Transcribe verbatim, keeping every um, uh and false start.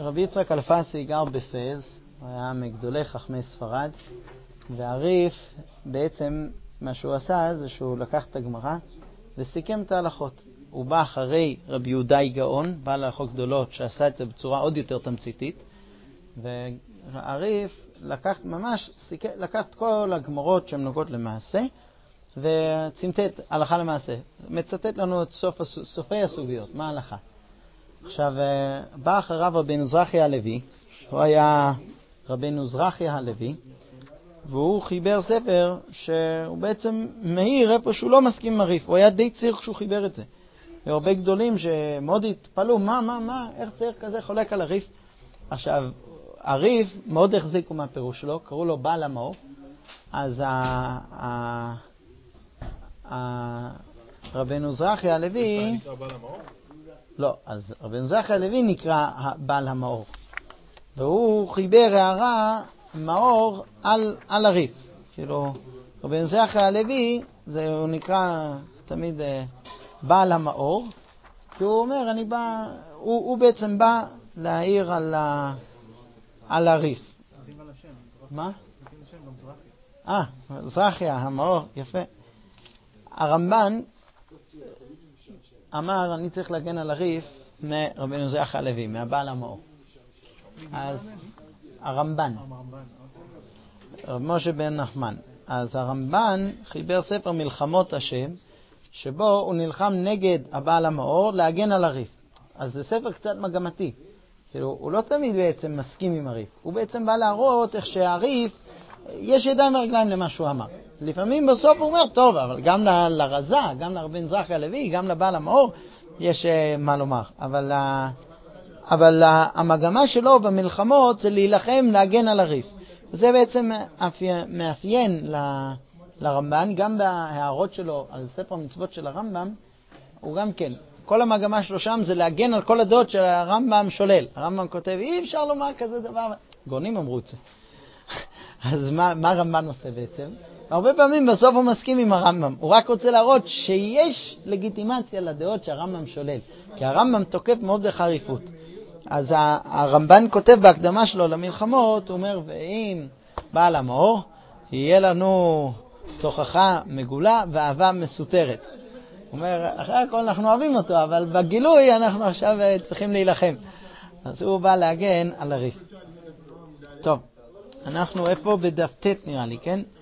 רבי יצחק אלפסי גר בפז, הוא היה מגדולי חכמי ספרד, והריף בעצם מה שהוא עשה זה שהוא לקח את הגמרא וסיכם את ההלכות. הוא בא אחרי רבי יהודאי גאון, בעל הלכות גדולות, שעשה את זה בצורה עוד יותר תמציתית, והריף לקח ממש, סיכם, לקח את כל הגמרות שהן נוגעות למעשה, וצמתת הלכה למעשה. מצטט לנו את סוף, סופי הסוגיות, מה ההלכה. עכשיו, בא אחריו רבינו זרחיה הלוי, שהוא היה רבינו זרחיה הלוי, והוא חיבר ספר שהוא בעצם מהיר איפה שהוא לא מסכים עם הריף. הוא היה די ציר כשהוא חיבר את זה. והרבה גדולים שמאוד התפלו, מה, מה, מה, איך ציר כזה חולק על הריף? עכשיו, הריף מאוד החזיקו מהפירוש שלו, קראו לו בעל המאור. אז ה... ה... ה... רבינו זרחיה הלוי... נקרא בעל המאור? לא, אז רבינו זרחיה הלוי נקרא בעל המאור. והוא חיבר הערה מאור על, על הריף. כאילו, רבינו זרחיה הלוי, זה, הוא נקרא תמיד בעל המאור, כי הוא אומר, אני בא, הוא, הוא בעצם בא להעיר על, ה, על הריף. מה? אה, זרחיה, המאור, יפה. הרמב"ן אמר, אני צריך להגן על הריף מרבינו זרחיה הלוי, מהבעל המאור. אז הרמב"ן, רב משה בן נחמן. אז הרמב"ן חיבר ספר מלחמות השם, שבו הוא נלחם נגד הבעל המאור להגן על הריף. אז זה ספר קצת מגמתי. כאילו, הוא לא תמיד בעצם מסכים עם הריף. הוא בעצם בא להראות איך שהריף, יש ידיים ורגליים למה שהוא אמר. לפעמים בסוף הוא אומר, טוב, אבל גם ל- לרזה, גם לרבן זרחיה הלוי, גם לבעל המאור, יש uh, מה לומר. אבל, uh, אבל uh, המגמה שלו במלחמות זה להילחם, להגן על הריף. זה בעצם מאפיין, מאפיין ל- לרמב"ן, גם בהערות שלו על ספר המצוות של הרמב"ם, הוא גם כן, כל המגמה שלו שם זה להגן על כל הדעות שהרמב"ם שולל. הרמב"ם כותב, אי אפשר לומר כזה דבר. גאונים אמרו את זה. אז מה, מה הרמב"ן עושה בעצם? הרבה פעמים בסוף הוא מסכים עם הרמב"ם. הוא רק רוצה להראות שיש לגיטימציה לדעות שהרמב"ם שולל. כי הרמב"ם תוקף מאוד בחריפות. אז הרמב"ן כותב בהקדמה שלו למלחמות, הוא אומר, ואם בעל המאור, יהיה לנו תוכחה מגולה ואהבה מסותרת. הוא אומר, אחרי הכל אנחנו אוהבים אותו, אבל בגילוי אנחנו עכשיו צריכים להילחם. אז הוא בא להגן על הריף. טוב, אנחנו איפה בדף ת' נראה לי, כן?